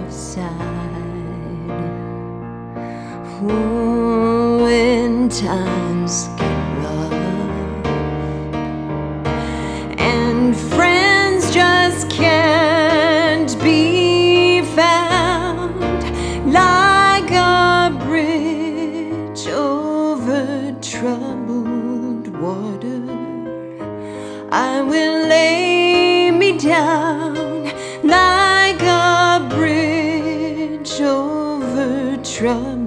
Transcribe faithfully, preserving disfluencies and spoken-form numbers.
side. Oh, when times get rough and friends just can't be found, like a bridge over troubled water, I will lay me down like a bridge over troubled